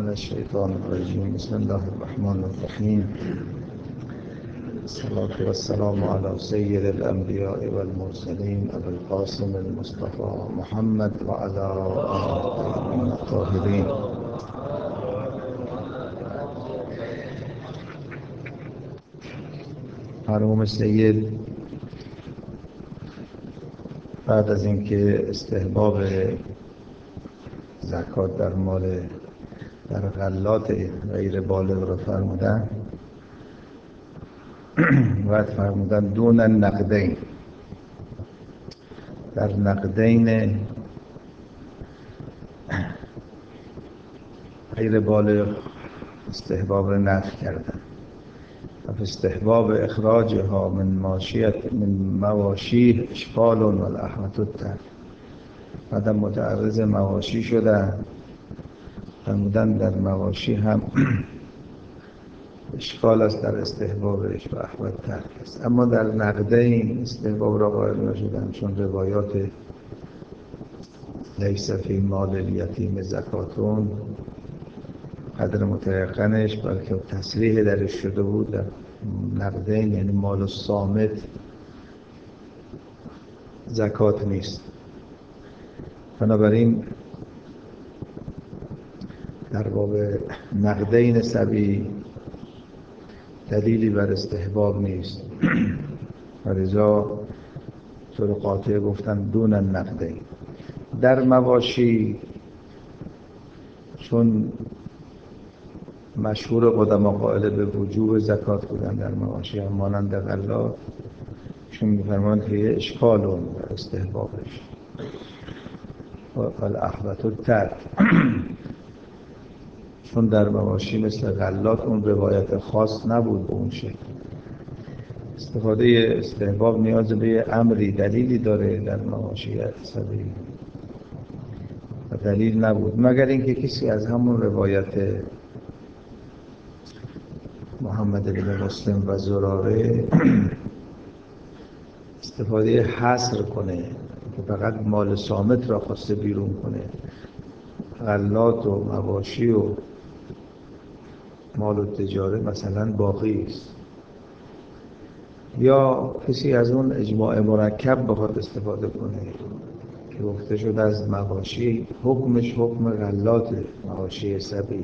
من الشيطان الرجيم بسم الله الرحمن الرحيم الصلاة والسلام على سيد الأنبياء والمرسلين أبي القاسم المصطفى محمد وعلى آله الطيبين الطاهرين. مرحوم سید بعد از اینکه استحباب زکات در مال در غلات غیر بالغ رو فرمودن، بعد فرمودن دون نقدین، در نقدین غیر بالغ استحباب رو نفی کردن. استحباب اخراجها من مواشی اشکال و الاحوط الترک. بعد متعرض مواشی شدن، فرمودن در مواشی هم اشکال است در استحبابش و احوط ترک است، اما در نقدین استحباب را قائل نشدن، چون روایات لیس فی مال الیتیم زکاتون قدر متیقنش بلکه تصریح درش شده بود در نقدین، یعنی مال صامت زکات نیست. بنابراین در باب نقدین صبی دلیلی بر استحباب نیست و لذا طور قاطع گفتن دون النقدین. در مواشی چون مشهور قدما قائل به وجوب زکات بودن، در مواشی هم مانند غلات چون می‌فرمایند که اشکال و استحبابش و الاحوط الترک، چون در مواشی مثل غلات اون روایت خاص نبود به اون شکل. استفاده استحباب نیاز به امری دلیلی داره، در مواشی صبی و دلیل نبود، مگر اینکه کسی از همون روایت محمد بن مسلم و زراره استفاده حصر کنه که فقط مال صامت را خواسته بیرون کنه، غلات و مواشی و مال و تجاره مثلا باقی است، یا کسی از اون اجماع مرکب بخواد استفاده کنه که گفته شده از مواشی حکمش حکم غلات مواشی صبی.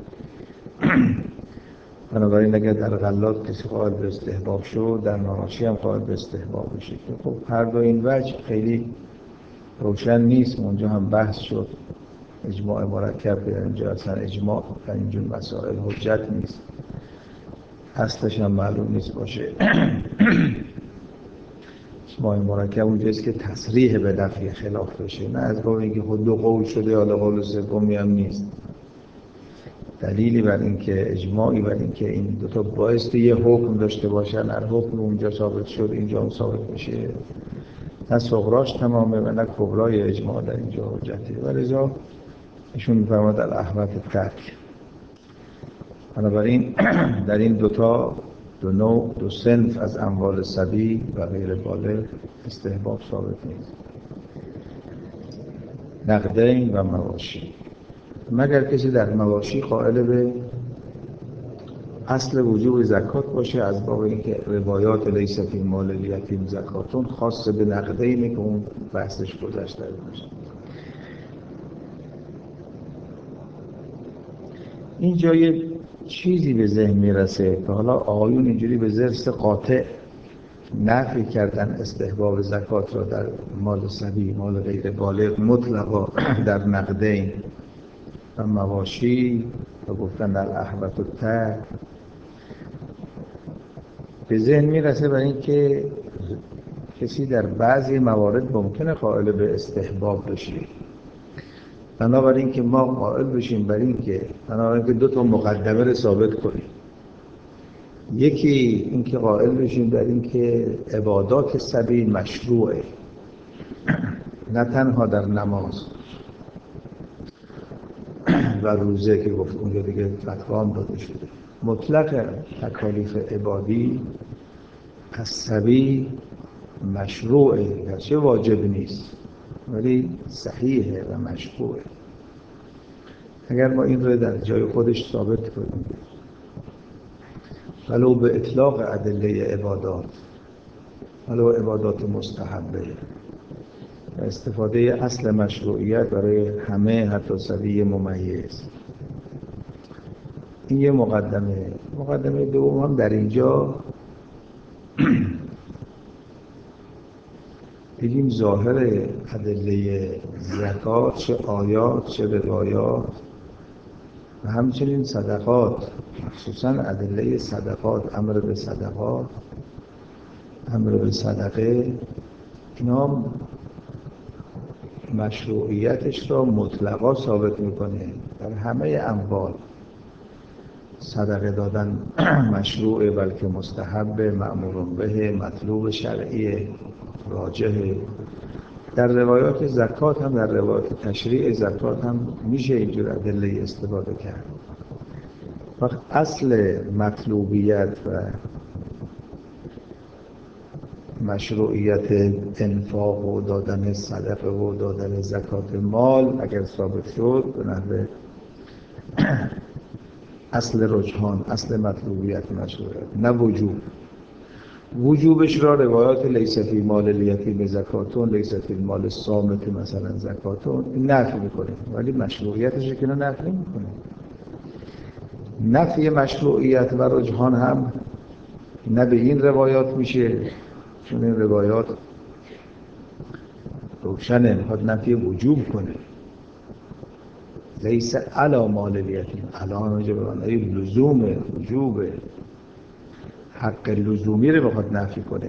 بنابراین اگر در غلات کسی قائل به استحباب شد، در مواشی هم قائل به استحباب میشه. خب هر دو این وجه خیلی روشن نیست، اونجا هم بحث شد اجماع مرکب، اینجا اصلا اجماع در اینجور مسائل حجت نیست، اصلش هم معلوم نیست باشه. اجماع مرکب اونجاست که تصریح به نفی خلاف بشه، نه از باب اینکه خود دو قول شده حالا قول سومی هم نیست. دلیلی بر این که اجماعی بر این که این دو تا بایستی یه حکم داشته باشن، هر حکم اونجا ثابت شد اینجا هم ثابت بشه، نه صغراش تمامه و نه کبرای اجماع در اینجا حجته، و لذا ایشون می‌فرماید الاحوط الترک. بنابراین در این دو نوع دو صنف از اموال صبی و غیر بالغ استحباب ثابت نیست، نقدین و مواشی، مگر کسی در مواشی قائل به اصل وجوب زکات باشه، از باب اینکه روایات لیس فی مال الیتیم زکاتون خاص به نقدینه که اون بحثش گذشته باشه. اینجا یه چیزی به ذهن میرسه که حالا آقایون اینجوری به ضرس قاطع نفی کردن استحباب زکات را در مال صبی، مال غیر بالغ مطلقا در نقدین و مواشی و گفتن الاحوط الترک. به ذهن میرسه برای اینکه کسی در بعضی موارد ممکنه قائل به استحباب بشه، بنابراین که ما قائل بشیم بنابراین که دو تا مقدمه رو ثابت کنیم. یکی اینکه قائل بشیم در اینکه عبادات صبی مشروعه، نه تنها در نماز و روزه که گفت اونجا دیگه فتوا هم داده شده، مطلق تکالیف عبادی از صبی مشروعه، گرچه واجب نیست ولی صحیحه و مشروعه. اگر ما این رو در جای خودش ثابت کنیم ولو به اطلاق ادله عبادات، ولو عبادات مستحبه، استفاده اصل مشروعیت برای همه حتی صبی ممیز، این یه مقدمه. مقدمه دوم هم در اینجا بگیم ظاهر ادله زکات چه آیات چه روایات و همچنین صدقات، خصوصا ادله صدقات، امر به صدقات، امر به صدقه، اینا مشروعیتش را مطلقا ثابت میکنه. در همه اموال صدقه دادن مشروعه، بلکه مستحب، مأمور به، مطلوب شرعی، راجحه. در روایات زکات هم، در روایات تشریع زکات هم میشه اینجور ادله استفاده کرد. وقت اصل مطلوبیت و مشروعیت انفاق و دادن صدقه و دادن زکات مال اگر ثابت شد به نحو اصل رجحان، اصل مطلوبیت مشروعیت، نه وجوب. وجوبش را روایات لیس فی مال الیتیم زکاتون، لیس فی مال الصامت مثلا زکاتون، این نفی میکنه، ولی مشروعیتش که نه نفی میکنه. نفی مشروعیت و رجحان هم نه به این روایات میشه، چون این روایات روشنه، میخواد نفی وجوب کنه. لیس علی مال الیتیم، الان اونجا به معنی لزوم، وجوب، حق لزومی رو میخواد نفی کنه.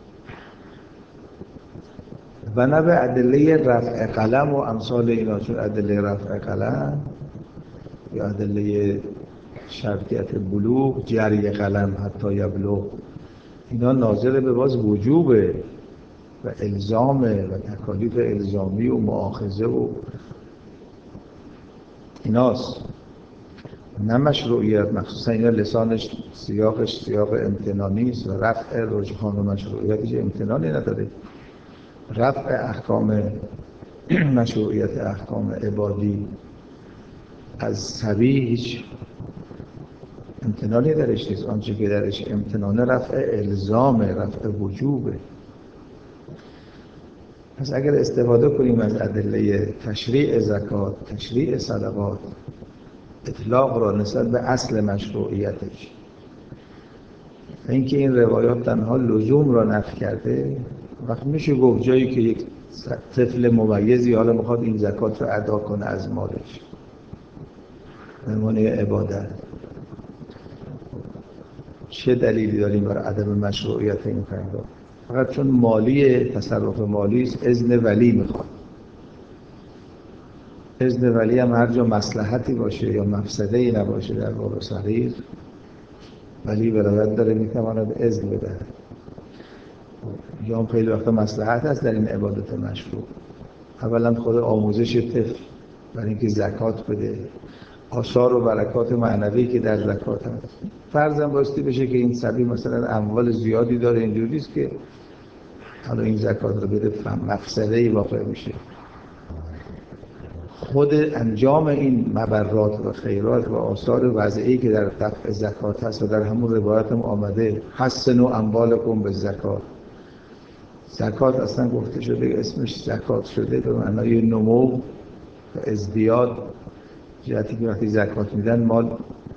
و نه به ادله رفع قلم و امثال اینا، چون ادله رفع قلم یا ادله شرطیت بلوغ، جری قلم حتی یبلغ، اینا ناظر به باز وجوبه و الزامه و تکالیف الزامی و مؤاخذه و ایناست، نه مشروعیت. مخصوصا اینا لسانش سیاقش سیاق امتنانی است و رفع رجحان و مشروعیتش امتنانی نداره. رفع احکام مشروعیت احکام عبادی از صبی هیچ امتنانی درش نیست. آنچه که درش امتنانه رفع الزامه، رفع وجوبه. پس اگر استفاده کنیم از ادله تشریع زکات، تشریع صدقات، اطلاق را نسبت به اصل مشروعیتش، و اینکه این روایات تنها لزوم را نفی کرده، وقت میشه گفت جایی که یک طفل ممیزی حالا میخواد این زکات رو ادا کنه از مالش به عنوان عبادت، چه دلیلی داریم برای عدم مشروعیت این پرداخت؟ فقط چون مالی، تصرف مالی است، اذن ولی میخواد. اذن ولی هم هر جا مصلحتی باشه یا مفسده‌ای نباشه در باب صغیر، ولی ولایت داره میتواند اذن بده. یا خیلی وقتا مصلحت هست در این عبادت مشروع. اولا خود آموزش طفل برای اینکه زکات بده، آثار و برکات معنوی که در زکات هست. فرضاً باستی بشه که این صبی مثلا اموال زیادی داره، اینجوری است که حالا این زکات رو بده، مفسده‌ای واقع میشه. خود انجام این مبرات و خیرات و آثار وضعی که در دفع زکات هست و در همون روایت هم آمده حسنوا اموالکم بالزکات. زکات اصلا گفته شده، اسمش زکات شده به معنای نمو و ازدیاد، جهتی که وقتی زکات میدن مال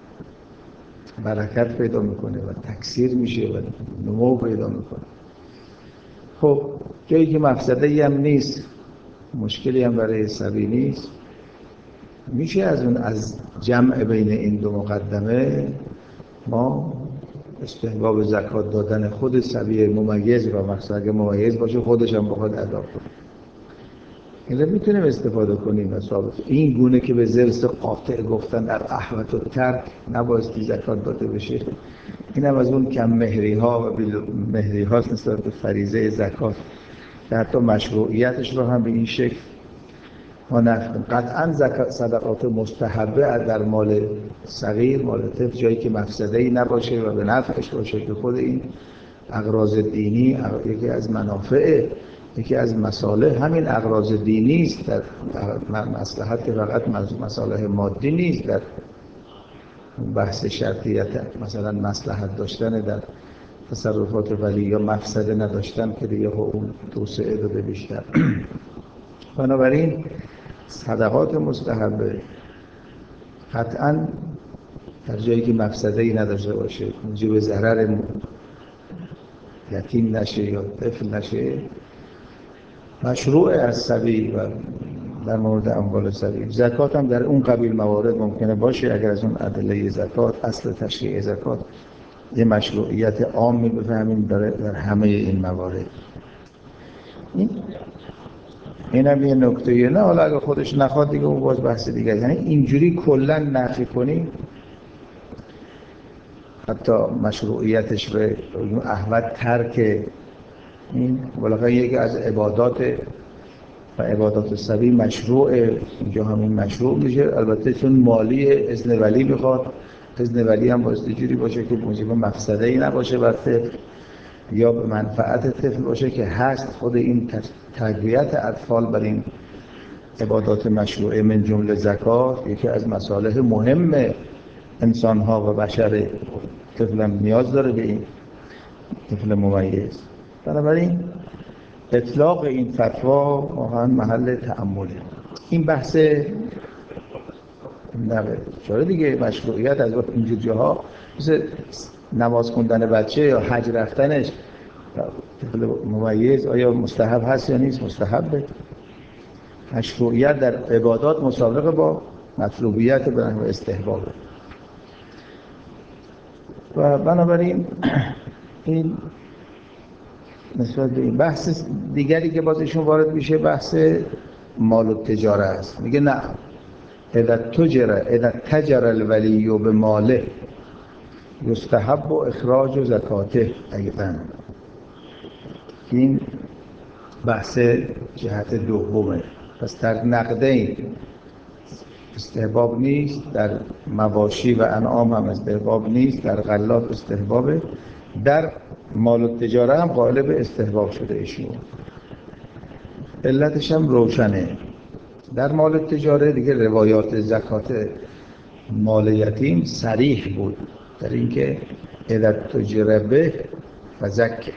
برکت پیدا میکنه و تکثیر میشه و نمو پیدا میکنه. خب جایی که مفسده‌ای هم نیست، مشکلی هم برای صبی نیست، میشه از جمع بین این دو مقدمه ما استحباب زکات دادن خود صبی ممیز را، مخصوصا اگه ممیز باشه خودش هم بخواد ادا کنه، این رو میتونیم استفاده کنیم و ثابت. این گونه که به ضرس قاطع گفتن در احوط و ترک نبایستی زکات داده بشه، این هم از اون کم مهری ها و مهری هاست نسبت به فریضه زکات که حتی مشروعیتش رو هم به این شکل ما نفهم. قطعا صدقات مستحبه در مال صغیر، مال طفل، جایی که مفسده‌ای نباشه و به نفعش باشه، که خود این اغراض دینی یکی از منافع یکی از مصالح همین اغراض دینی است، در مصلحت فقط مصالح مادی نیست. در بحث شرطیت مثلا مصلحت داشتن در تصرفات ولی یا مفسده نداشتن که دیگه اون توسعه داده بیشتر. بنابراین صدقات مستحبه قطعاً در جایی که مفسده‌ای نداشته باشه، موجب ضرر یتیم نشه یا طفل نشه، مشروع از صبی و در مورد اموال صبی. زکات هم در اون قبیل موارد ممکنه باشه اگر از اون ادله زکات، اصل تشریع زکات یه مشروعیت عامی بفهمیم داره در همه این موارد. این هم یه نکته‌ایه. نه حالا اگه خودش نخواد دیگه اون باز بحث دیگه. یعنی اینجوری کلا نفی کنیم حتی مشروعیتش به احوط ترک این بالاخره یکی از عبادات و عبادات صبی مشروعه، اینجا همین مشروع میشه. البته چون مالی اذن ولی میخواد، اذن ولی هم باید جوری باشه که موجب مفسده‌ای نباشه بر طفل یا به منفعت طفل باشه که هست. خود این تربیت اطفال بر این عبادات مشروعه من جمله زکات یکی از مصالح مهم انسان‌ها و بشر. طفل هم نیاز داره به این طفل ممیز. بنابراین اطلاق این فتوا واقعا محل تأمله. این بحث چاره دیگه مشروعیت از وقت اینجور جاها مثل نماز خوندن بچه یا حج رفتنش طفل ممیز آیا مستحب هست یا نیست؟ مستحبه. مشروعیت در عبادات مسابقه با مطلوبیت و استحباب. و بنابراین این نسبت به این بحث دیگری که باز ایشون وارد میشه بحث مال و تجاره است. میگه نه، اذا تجر الولی به ماله یستحب اخراج زکاته ایضا. این بحث جهت دومه. پس در نقدین استحباب نیست، در مواشی و انعام هم استحباب نیست، در غلات استحبابه، در مال و تجاره هم غالب استحباب شده ایشون. علتش هم روشنه. در مال و تجاره دیگه روایات زکات مال یتیم صریح بود در اینکه اذا تجر به فزکه.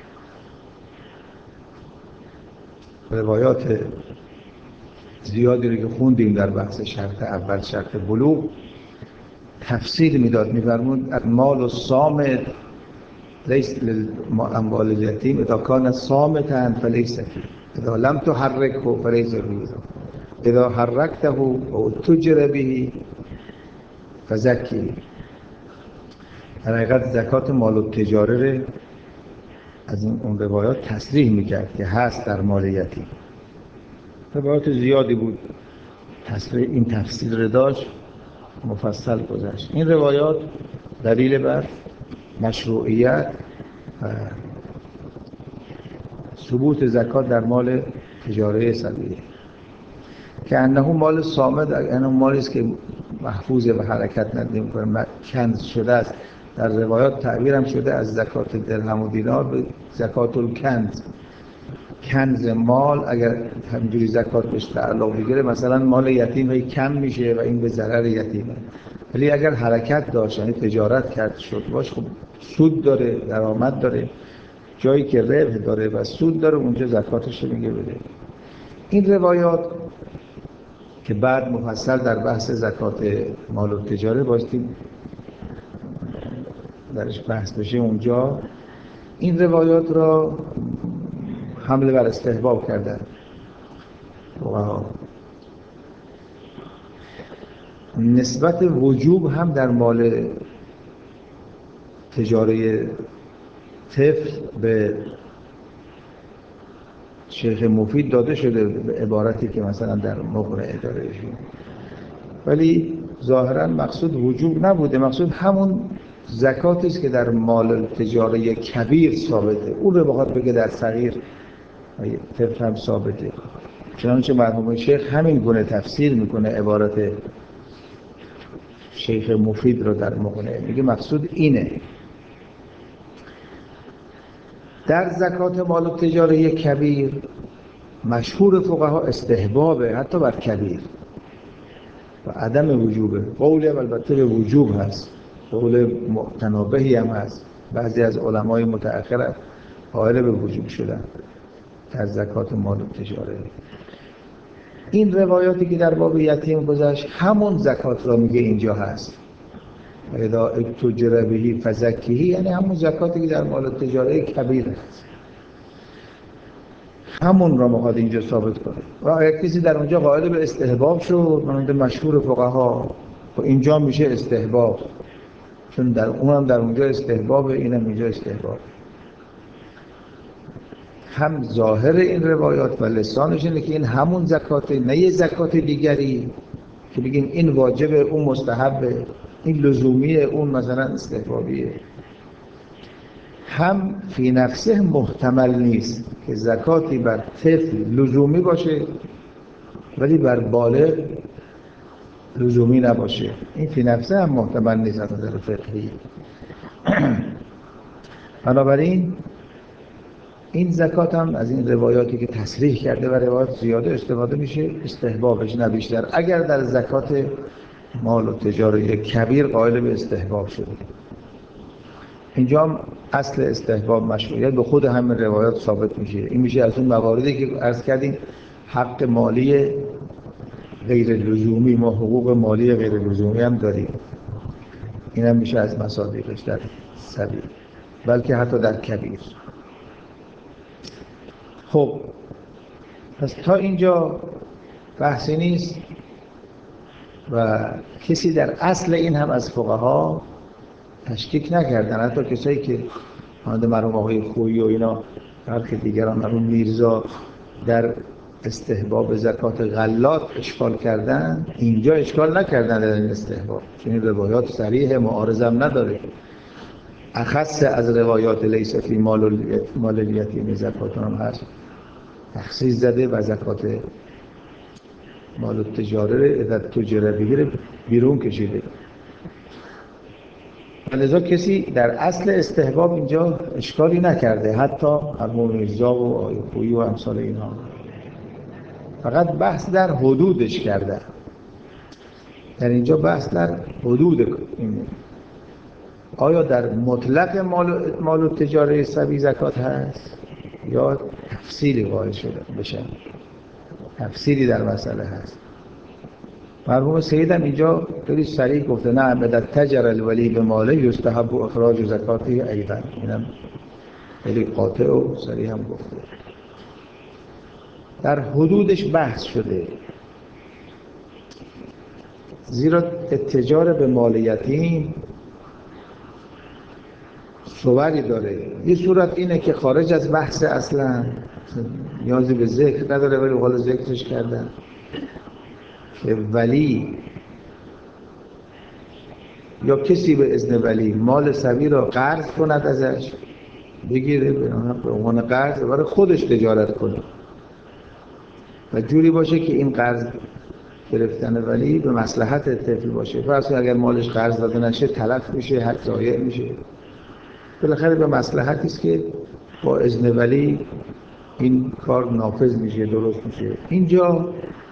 روایات زیادی رو که خوندیم در بحث شرط اول، شرط بلوغ، تفسیر میداد. میفرمود مال و صامت لیس للاموال الیتیم اذا کان صامتا فلیس فیه اذا لم تحرکه فلیس فیه اذا حرکته و تجر به فزکی. در حقیقت زکات مال و تجاره رو از اون روایات تصریح میکرد که هست در مال یتیم. روایات زیادی بود این تفسیر رو داشت، مفصل گذشت. این روایات دلیل بر مشروعیت و ثبوت زکات در مال تجاره صبیه که انه مال صامت، انه مالی است که محفوظه و حرکت نمی‌کنه، کنز شده است. در روایات تعبیر هم شده از زکات درهم و دینار به زکات الکنز. کنز مال اگر همینجوری زکات بهش تعلق بگیره، مثلا مال یتیم هی کم میشه و این به ضرر یتیمه. ولی اگر حرکت داشت، یعنی تجارت کرد شد باش، خب سود داره، درآمد داره، جایی که ربح داره و سود داره اونجا زکاتش میگه بده. این روایات که بعد مفصل در بحث زکات مال و تجاره بایستی درش بحث بشه اونجا، این روایات را حمله بر استحباب کردن. نسبت وجوب هم در مال تجاره طفل به شیخ مفید داده شده به عبارتی که مثلا در مقنعه داره، ولی ظاهرا مقصود وجوب نبوده، مقصود همون زکاتی است که در مال تجاره کبیر ثابته، اون رو بخواد بگه در صغیر طفل هم ثابته. چنانچه مرحوم شیخ همین گونه تفسیر میکنه عبارت شیخ مفید رو در مقنعه، میگه مقصود اینه. در زکات مال تجاره کبیر مشهور فقها استحبابه حتی بر کبیر و عدم وجوبه. قولی هم البته به وجوب هست، قول متنابهی هم هست. بعضی از علمای متأخر قائل به وجوب شدن در زکات مال و تجاره. این روایاتی که در باب یتیم گذشت همون زکات را میگه اینجا هست. اذا ابتجر بهی فزکیه، یعنی همون زکاتی که در مال و تجاره کبیر هست، همون را میخواد اینجا ثابت کنه. و اگر کسی در اونجا قائل به استحباب شد، مانند مشهور فقها، و اینجا میشه استحباب، چون در اونم در اونجا استحباب، اینم اینجا استحباب. هم ظاهر این روایات و لسانش اینه که این همون زکاته، نه یه زکات دیگری که بگیم این واجبه اون مستحبه، این لزومیه اون مثلا استحبابیه. هم فی نفسه محتمل نیست که زکاتی بر طفل لزومی باشه ولی بر بالغ لزومی نباشه. این فی نفسه هم محتمل نیست از نظر فقهی. بنابراین این زکات هم از این روایاتی که تصریح کرده و روایات زیاده استفاده میشه، استحبابش نه بیشتر. اگر در زکات مال و تجاره کبیر قائل به استحباب شده، اینجا هم اصل استحباب مشروعیت به خود همین روایات ثابت میشه. این میشه از اون مواردی که عرض کردیم حق مالی غیر لزومی، ما حقوق مالی غیر لزومی هم داریم، این هم میشه از مصادیقش در صغیر بلکه حتی در کبیر. خب پس تا اینجا بحثی نیست و کسی در اصل این هم از فقها تشکیک نکردن. حتی کسایی که مانند مرحوم آقای خویی و اینا، برخی دیگران مرحوم میرزا در استحباب زکات غلات اشکال کردن، اینجا اشکال نکردن در این استحباب، چون این روایات صریح، معارضم نداره. اخص از روایات لیس فی مال الیتیم زکات هم هست، تخصیص زده و زکات مال التجاره اذا تجر بهی بیرون کشیده. لذا کسی در اصل استحباب اینجا اشکالی نکرده، حتی مرحوم میرزا و آقای خویی و امثال اینها. فقط بحث در حدودش کرده. در اینجا بحث در حدود این، آیا در مطلق مال و تجاره صبی زکات هست یا تفصیلی قائل شده بشه، تفصیلی در مسئله هست. مرحوم سید هم اینجا خیلی صریح گفته نه اذا تجر الولی به ماله یستحب اخراج زکاته ایضا. اینم خیلی قاطع و صریح هم گفته. در حدودش بحث شده، زیرا اتجار به مال یتیم صوری داره. یه صورت اینه که خارج از بحث اصلا، نیازی به ذکر نداره ولی حالا ذکرش کردن، که ولی یا کسی به اذن ولی مال صبی را قرض کند ازش، بگیره به عنوان قرض برای خودش تجارت کنه و جوری باشه که این قرض گرفتن ولی به مصلحت طفل باشه. فرض اگر مالش قرض داده نشه تلف میشه، حق ضایع میشه، بالاخره به مصلحتی است که با اذن ولی این کار نافذ میشه، درست میشه. اینجا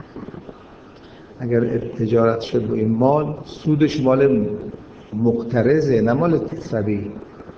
اگر تجارت شد با این مال، سودش مال مقترضه نه مال صبی،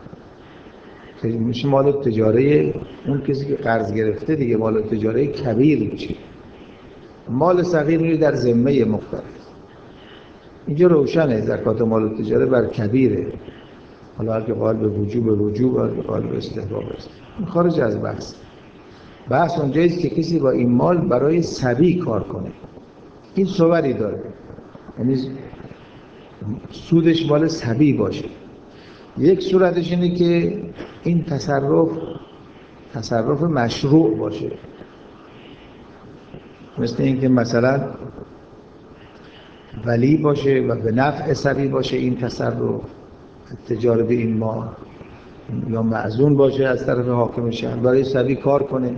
میشه مال تجاره اون کسی که قرض گرفته دیگه، مال تجاره کبیر میشه. مال صغیر میره در ذمه مقترض. اینجا روشنه زکات مال تجاره بر کبیره. حالا اگه قائل به وجوب هر که قائل به استحباب است، خارج از بحث اونجاییست که کسی با این مال برای صبی کار کنه، این صوری داره، یعنی سودش مال صبی باشه. یک صورتش اینه که این تصرف مشروع باشه، مثل این که مثلا ولی باشه و به نفع صبی باشه این تصرف تجاره به این مال، یا معزون باشه از طرف حاکم شهر برای صبی کار کنه،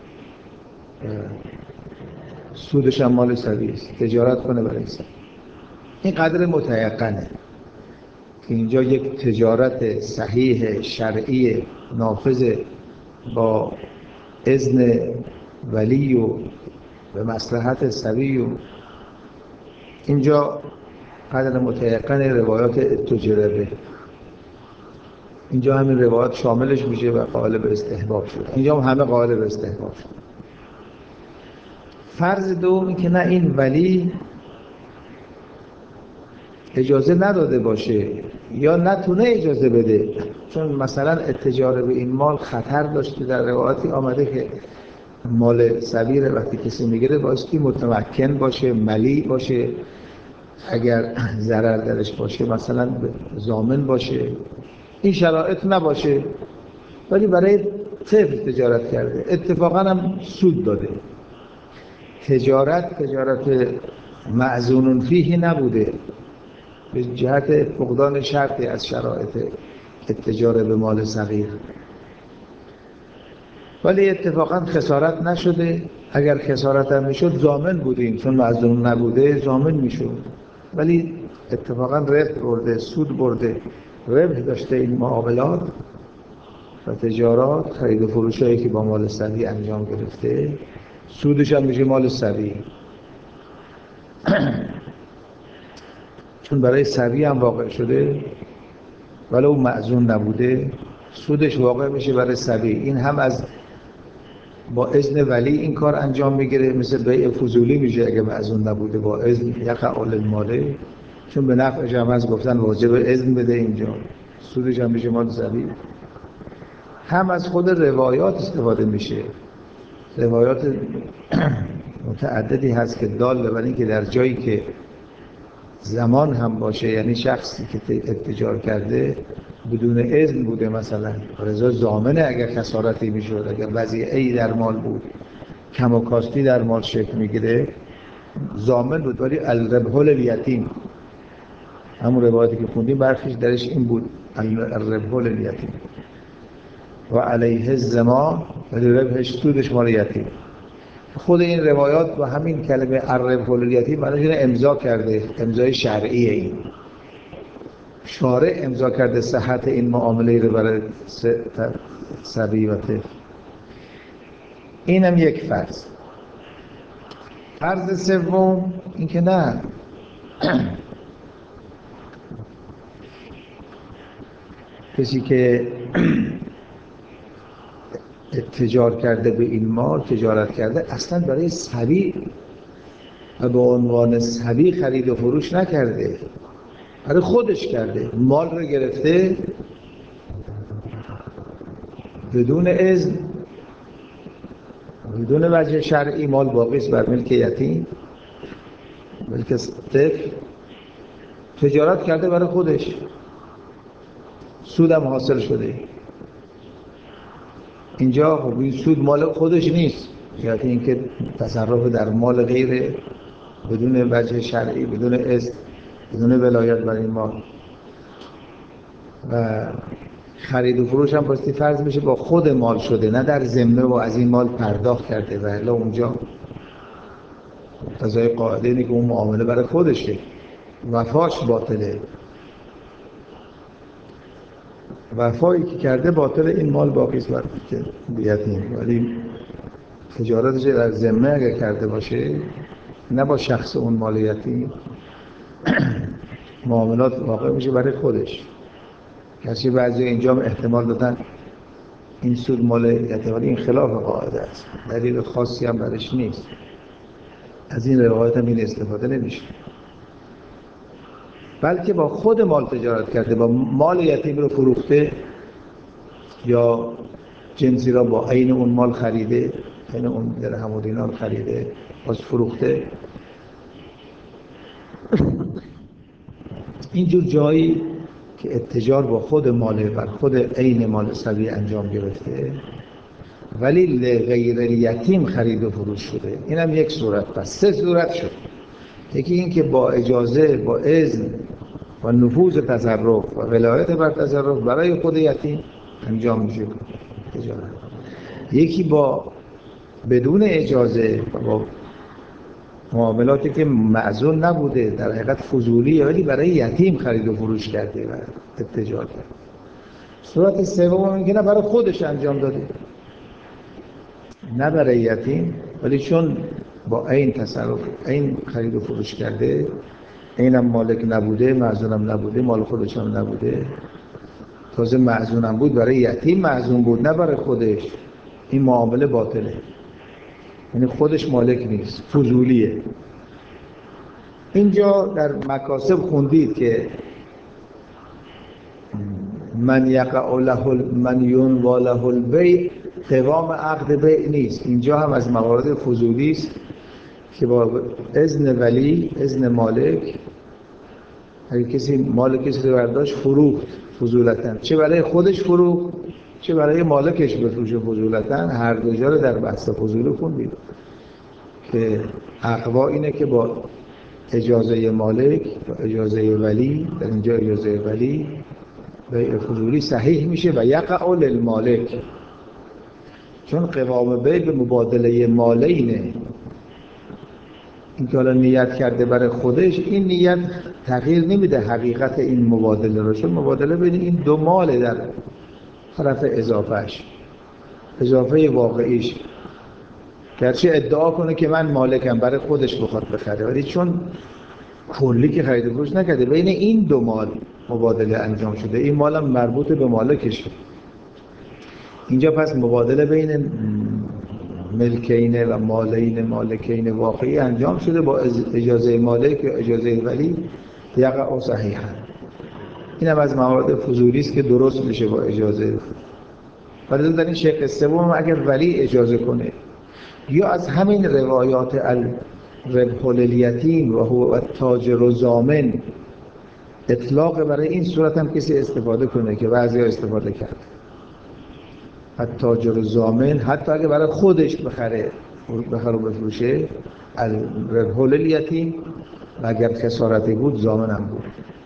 سودش هم مال صبی است، تجارت کنه برای صبی. این قدر متیقنه که اینجا یک تجارت صحیح شرعی نافذ با اذن ولی و به مصلحت سبی و اینجا قدر متیقن روایات اتجربه، اینجا همین روایات شاملش میشه و قائل به استحباب شد. اینجا همه قائل به استحباب شد. فرض دومی که نه این ولی اجازه نداده باشه یا نتونه اجازه بده، چون مثلا اتجار به این مال خطر داشته. در روایاتی آمده که مال صغیر وقتی کسی میگیره بایستی متمکن باشه، ملی باشه، اگر ضرر درش باشه مثلا ضامن باشه. این شرایط نباشه ولی برای طفل تجارت کرده، اتفاقا هم سود داده. تجارت معزون فیه نبوده به جهت فقدان شرطی از شرایط اتجار به مال صغیر، ولی اتفاقا خسارت نشده. اگر خسارت هم میشد ضامن بودیم، چون معزون نبوده ضامن میشد، ولی اتفاقا ربح برده، سود برده، ربح داشته این معاملات و تجارات، خرید و فروشایی که با مال صغیر انجام گرفته، سودش هم میشه مال صغیر. چون برای صغیر هم واقع شده ولو معزون نبوده، سودش واقع میشه برای صغیر. این هم از با اذن ولی این کار انجام میگیره، مثل بیع فضولی میشه اگه معزون نبوده، با اذن یقع الماله، چون به نفع جمع از گفتن واجب اذن بده، اینجا سودش هم میشه مال صغیر. هم از خود روایات استفاده میشه. روایات متعددی هست که دال بر اینکه در جایی که زمان هم باشه، یعنی شخصی که اتجار کرده بدون اذن بوده، مثلا رضا ضامنه اگر خسارتی میشد، اگر وضیعه‌ای در مال بود، کم و کاستی در مال شکل میگیره، ضامن بود. ولی الربح للیتیم، همون روایتی که خوندیم برخیش درش این بود، الربح للیتیم و علیه الزمان، ولی ربحش سودش مال یتیم. خود این روایات و همین کلمه الربح للیتیم معنیش اینه امضا کرده، امضای شرعیه. این شارع امضا کرده صحت این معامله رو برای صبی و طفل. اینم یک فرض. فرض سوم این که نه، کسی که اتجار کرده به این مال، تجارت کرده، اصلا برای صبی و به عنوان صبی خرید و فروش نکرده، برای خودش کرده. مال رو گرفته بدون اذن، بدون وجه شرعی، مال باقی است بر ملک یتیم، ملک طفل، تجارت کرده برای خودش، سودم حاصل شده. اینجا خب این سود مال خودش نیست، یعنی اینکه تصرف در مال غیر بدون وجه شرعی، بدون اذن، بدون ولایت بر این مال. و خرید و فروش هم باستی فرض میشه با خود مال شده، نه در ذمه و از این مال پرداخت کرده، و الا اونجا قضای قاعده اینه که اون معامله برای خودشه، وفاش باطله. وفایی که کرده باطل، این مال باقی است برای یتیم. ولی تجارتش در ذمه اگر کرده باشه، نه با شخص اون مال یتیم، معاملات واقع میشه برای خودش. کسی بعضی اینجا احتمال دادن این سود مال یتیم، ولی این خلاف قاعده است، دلیل خاصی هم برش نیست. از این روایت هم این استفاده نمیشه، بلکه با خود مال تجارت کرده، با مال یتیم رو فروخته یا جنسی را با عین اون مال خریده، عین اون درهم و دینار خریده باز فروخته. اینجور جایی که اتجار با خود مال بر خود عین مال صبی انجام گرفته ولی لغیر الیتیم خرید و فروش شده، این هم یک صورت. پس سه صورت شد. یکی این که با اجازه، با اذن و نفوذ تصرف و ولایت بر تصرف برای خود یتیم انجام میشه تجارت. یکی با بدون اجازه و با معاملاتی که معزول نبوده، در حقیقت فضولیه، ولی برای یتیم خرید و فروش کرده و اتجار کرده. صورت سوم این که نه، برای خودش انجام داده، نه برای یتیم، ولی چون با عین تصرف، عین خرید و فروش کرده، اینم مالک نبوده، معزونم نبوده، مال خودش هم نبوده، تازه معزونم بود، برای یتیم معزون بود نه برای خودش، این معامله باطله، یعنی خودش مالک نیست، فضولیه. اینجا در مکاسب خوندید که من یقع له من ینوی له البیع، قوام عقد بیع نیست. اینجا هم از موارد فضولی است که با اذن ولی، اذن مالک، اگه کسی مال کسی رو برداشت فروخت فضولتاً، چه برای خودش فروخت چه برای مالکش بفروشه فضولتاً، هر دو جا رو در بحث فضولی خوندید که اقوا اینه که با اجازه مالک و اجازه ولی، در اینجا اجازه ولی، بیع فضولی صحیح میشه و یقع للمالک، چون قوام بیع به مبادله مالینه. این که حالا نیت کرده برای خودش، این نیت تغییر نمیده حقیقت این مبادله رو، چون مبادله بین این دو ماله، در طرف اضافهش، اضافه واقعیش، گرچه ادعا کنه که من مالکم، برای خودش بخواد بخره، ولی چون کلی که خرید و فروش نکرده، بین این دو مال مبادله انجام شده، این مالم مربوط به مالکشه. اینجا پس مبادله بین ملکین و مالکین واقعی انجام شده با اجازه مالک و اجازه ولی، یقع صحیحا. این هم از موارد فضولی است که درست میشه با اجازه. ولی در این شق سوم اگر ولی اجازه کنه، یا از همین روایات الربح للیتیم و هو التاجر ضامن اطلاق برای این صورت هم کسی استفاده کنه که بعضی‌ها استفاده کرد، التاجر ضامن، حتی اگه برای خودش بخره و بفروشه، الربح للیتیم، و اگر خسارتی بود ضامن هم بود.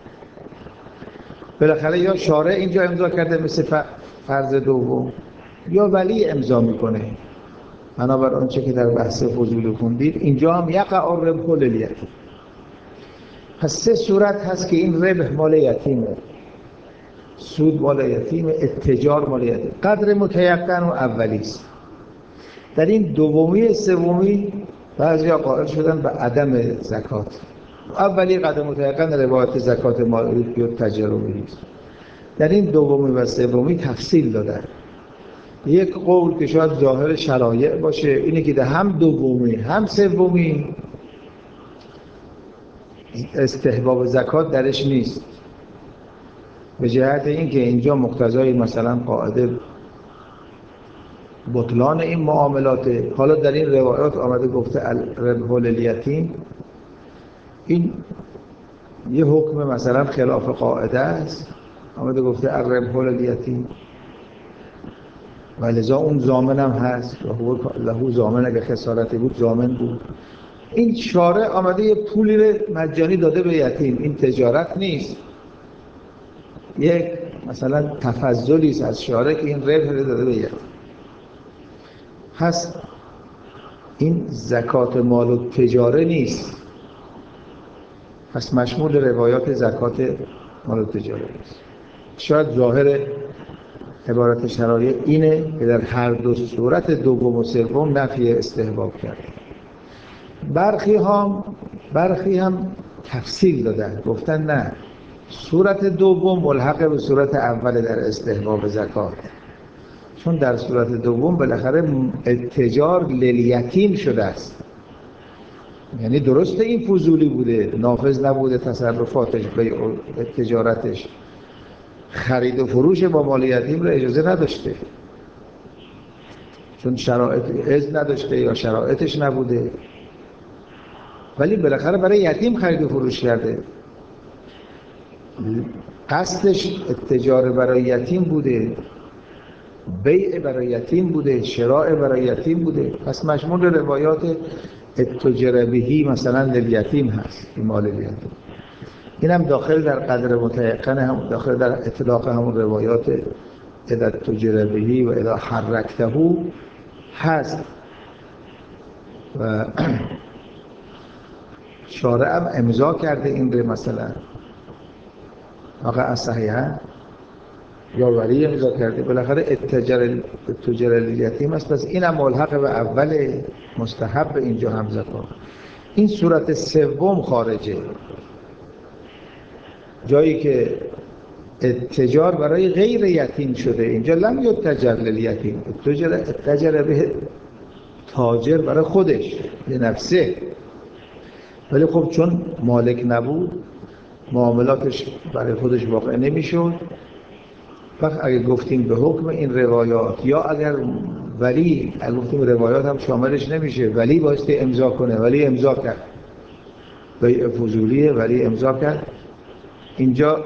بالاخره یا شارع اینجا امضا کرده مثل فرض دوم، یا ولی امضا میکنه. بنابر آنچه که در بحث فضول خوندید، اینجا هم یقع الربح للیتیم. پس سه صورت هست که این ربح مال یتیمه، سود مال یتیمه، اتجار مال یتیم. قدر متیقن و اولی است. در این دومی سومی بعضیا قائل شدن به عدم زکات. اولی قدر متیقن روایت زکات مال یا تجربه است. در این دومی و سومی تفصیل دادن. یک قول که شاید ظاهر شرایع باشه اینه که در هم دومی هم سومی استحباب زکات درش نیست، به جهت اینکه اینجا مقتضای مثلا قاعده بطلان این معاملاته. حالا در این روایات آمده گفته الربح للیتیم، این یه حکم مثلا خلاف قاعده است، آمده گفته الربح للیتیم، و لذا اون ضامن هم هست و هو له ضامن، اگه خسارتی بود ضامن بود. این شارع آمده یه پولی رو مجانی داده به یتیم، این تجارت نیست، یک مثلا تفضلی است از شارع که این ربح رو داده به یتیم. پس این زکات مال و تجاره نیست، پس مشمول روایات زکات مال و تجاره نیست. شاید ظاهر عبارت شرایع اینه که در هر دو صورت دوم و سوم نفی استحباب کرده. برخی هم تفصیل دادن، گفتن نه، صورت دوم ملحق به صورت اول در استحباب زکات، چون در صورت دوم بالاخره اتجار لیتیم شده است. یعنی درسته این فضولی بوده، نافذ نبوده تصرفاتش، بیع تجارتش، خرید و فروش با مال یتیم رو اجازه نداشته، چون شرایط اذن نداشته یا شرایطش نبوده، ولی بالاخره برای یتیم خرید و فروش کرده، قصدش اتجار برای یتیم بوده، بیع برای یتیم بوده، شراء برای یتیم بوده. پس مشمول روایات اتجر بهی مثلا لیتیم هست، این مال یتیم. این هم داخل در قدر متیقن، هم داخل در اطلاق همون روایات اذا اتجر بهی و اذا حرکته هست. و شارع هم امضا کرده این رو مثلا واقع از صحیحه یا ولی امضا کرده، بالاخره اتجر الیتیم است. پس اینم ملحق به اول مستحب اینجا هم زکات. این صورت سوم خارجه، جایی که اتجار برای غیر یتیم شده. اینجا لم یتجر للیتیم، اتجر به تاجر برای خودش به نفسه، ولی خب چون مالک نبود معاملاتش برای خودش واقع نمیشد. وقت اگر گفتیم به حکم این روایات، یا اگر ولی اگر گفتیم روایات هم شاملش نمیشه، ولی بایستی امضا کنه، ولی امضا کرد، بیع فضولیه ولی امضا کرد، اینجا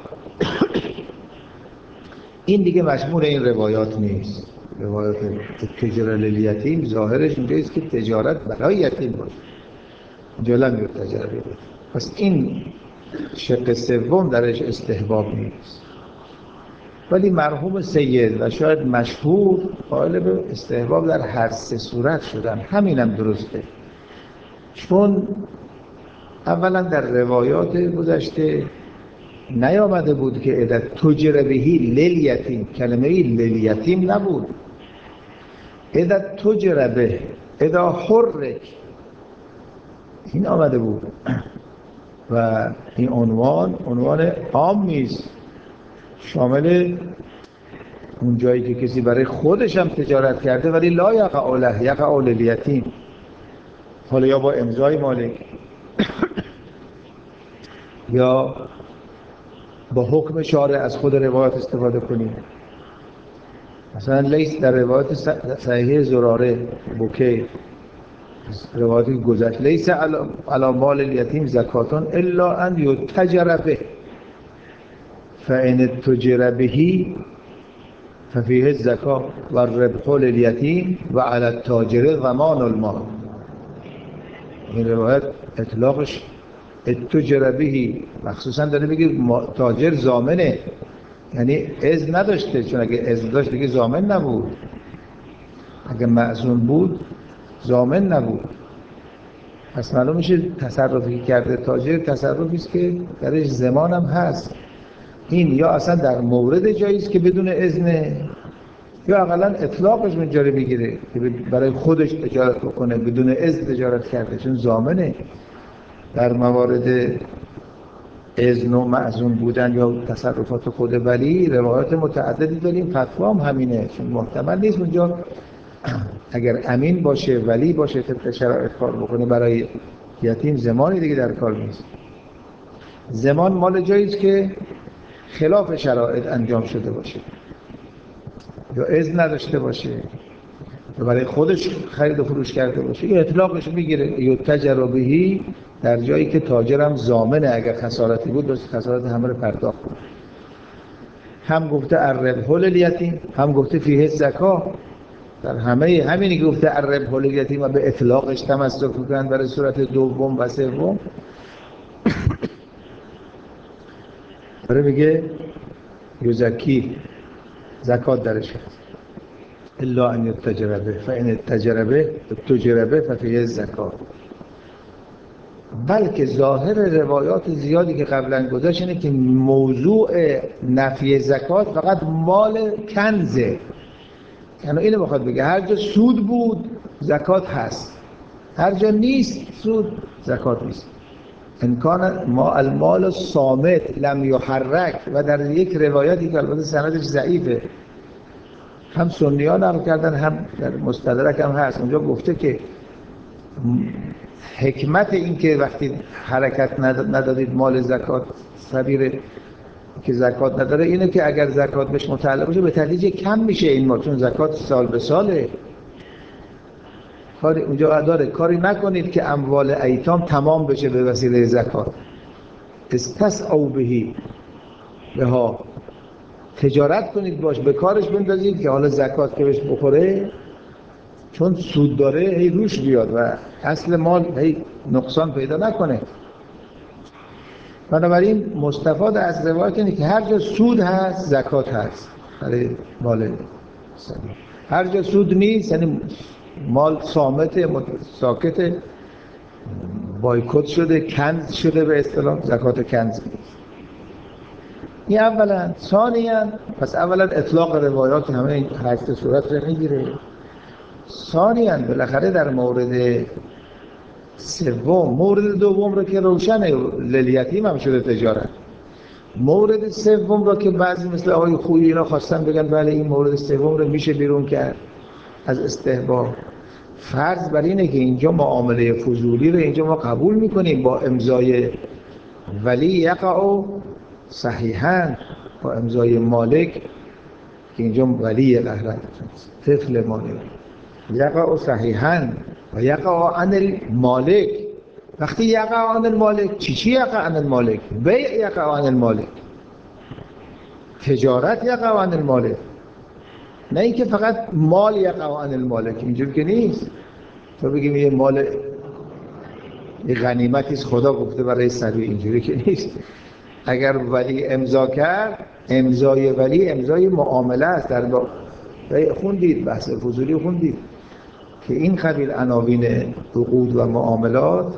این دیگه مشمول این روایات نیست. روایات تجارت لیتیم ظاهرش اینجاییست که تجارت برای یتیم باشه، اینجا لم یتجر. پس این شق سوم درش استحباب نیست، ولی مرحوم سید و شاید مشهور قائل به استحباب در هر سه صورت شدن. همینم درسته، چون اولا در روایات گذشته نیامده بود که اذا تجر بهی لیلیتیم، کلمه لیلیتیم نبود، اذا تجر به اذا حرک این آمده بود و این عنوان عامی است، شامل اون جایی که کسی برای خودش هم تجارت کرده ولی لا یقع له، یقع لیلیتیم، حالا یا با امضای مالک یا با حکم شارع از خود روایت استفاده کنیم. مثلا لیس در روایت صحیح زراره بوکی، روایتی گذشت لیس علی مال الیتیم زکاتون الا ان یتجر به فان تجر بهی ففیه الزکات و الربح للیتیم و علی التاجر ضمان المال. این روایت اطلاقش اتجر بهی مخصوصا داره بگه تاجر ضامنه، یعنی اذن نداشته، چون اگه اذن داشت دیگه ضامن نبود، اگه معصوم بود ضامن نبود. پس معلوم میشه تصرفی کرده تاجر تصرفی است که درش ضمان هم هست. این یا اصلا در مورد جایی است که بدون اذن، یا اقلا اطلاقش من جاری بگیره که برای خودش تجارت بکنه، بدون اذن تجارت کرده، چون ضامنه. در موارد اذن و معزون بودن یا تصرفات خود ولی روایات متعددی داریم، فتوا هم همینه، چون محتمل نیست اونجا اگر امین باشه ولی باشه طبق شرایط کار بکنه برای یتیم، ضمانی دیگه در کار نیست. ضمان مال جاییست که خلاف شرایط انجام شده باشه یا اذن نداشته باشه یا برای خودش خرید و فروش کرده باشه، یا اطلاقش میگیره یا تجربهی در جایی که تاجرم ضامنه، اگر خسارتی بود باشه خسارت همه رو پرداخت کنه. هم گفته الربح للیتیم، هم گفته فیه الزکات، در همینی که گفته الربح للیتیم و به اطلاقش تمسک میکنن برای صورت دوم و سوم، داره میگه یزکی زکات درش هست الا ان یتجر به فان اتجر به ففیه الزکات. بلکه ظاهر روایات زیادی که قبلا گذشت اینه که موضوع نفی زکات فقط مال کنزه، یعنی اینو بخواد بگه هر جا سود بود زکات هست، هر جا نیست سود زکات نیست. امکان ما المال الصامت لم یحرک، و در یک روایتی که البته سندش ضعیفه هم سنی‌ها نقل کردن هم در مستدرک هم هست، اونجا گفته که حکمت این که وقتی حرکت ندادید مال زکات سبیل که زکات نداره اینه که اگر زکات بهش متعلق باشه به تدریج کم میشه این مال، چون زکات سال به ساله. کاری اونجا داره، کاری نکنید که اموال ایتام تمام بشه به وسیله زکات، استسعوا بهی بها، تجارت کنید باش، به کارش بندازید که حالا زکات که بهش بخوره چون سود داره هی روش بیاد و اصل مال هی نقصان پیدا نکنه. بنابراین مستفاد از روایت اینه که هر جا سود هست زکات هست برای مال سلیم. هر جا سود نیست یعنی مال صامت ساکت بایکوت شده کنز شده به اصطلاح، زکات کنز نیست. این اولا. ثانیاً پس اولا اطلاق روایات همه این هشت صورت رو میگیره. ثانیاً بالاخره در مورد سوم، مورد دوم رو که روشنه لیلیتیم هم شده تجارت. مورد سوم رو که بعضی مثل آقای خویی اینا خواستن بگن بله این مورد سوم رو میشه بیرون کرد از استحباب. فرض بر اینه که اینجا معامله فضولی رو اینجا ما قبول میکنیم با امضای ولی یقع صحیحاً، با امضای مالک که اینجا ولی قهرت طفل مالک یقع صحیحاً و یقع عن المالک. وقتی یقع عن المالک چی یقع عن المالک؟ بیع یقع عن المالک، تجارت یقع عن المالک، نه اینکه فقط مال یقع عن المالک. اینجور که نیست تو بگیم یه مال یه غنیمتیست خدا گفته برای سبی، اینجوری که نیست. اگر ولی امضا کرد، امضای ولی امضای معامله است. در خوندید بحث فضولی خوندید که این قبیل عناوین عقود و معاملات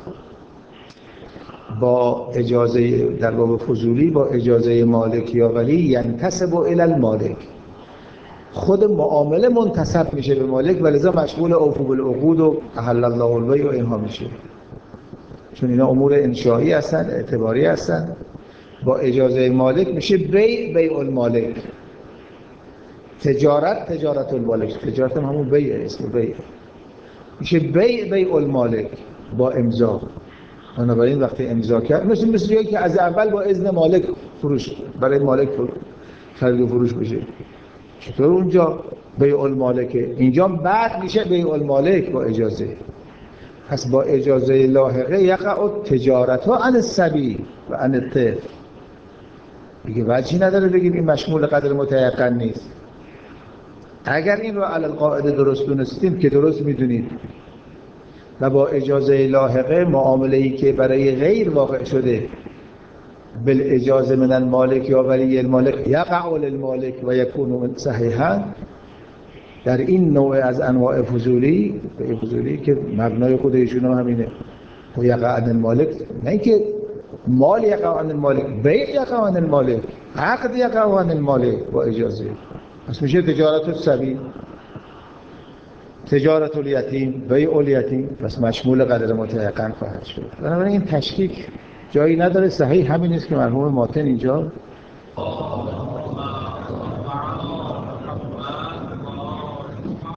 با اجازه در باب فضولی با اجازه مالک یا ولی ینتسب الی المالک، خود معامله منتسب میشه به مالک و لذا مشغول اوفوا بالعقود و احل الله البیع و اینها میشه، چون اینا امور انشایی هستن، اعتباری هستن. با اجازه مالک میشه بیع المالک. تجارت المالک، تجارت هم همون بیع، اسم بیع میشه بیع المالک با امضا. بنابراین وقتی امضا کرد مثل جایی که از اول با اذن مالک فروش برای مالک خرید و فروش بشه. چطور اونجا بیع المالکه، اینجا بعد میشه بیع المالک با اجازه. پس با اجازه لاحقه یقع تجارت ها عن الصبی و عن الطفل. دیگه وجهی نداره بگیم این مشمول قدر متیقن نیست. اگر این رو علی القاعده درست دونستیم که درست میدونید و با اجازه لاحقه معامله‌ای که برای غیر واقع شده بالاجازه من المالک یا ولی المالک یقع للمالک و یکون صحیحا، در این نوع از انواع فضولی که مبنای خود ایشون همینه و یقع عن المالک، نه اینکه مال یقع عن المالک، بیع یقع عن المالک، عقد یقع عن المالک با اجازه. پس میشه تجارت الصبی، تجارت الیتیم، بیع الیتیم، پس مشمول قدر متیقن خواهد شد. بنابراین این تشکیک جایی نداره، صحیح همین است که مرحوم ماتن اینجا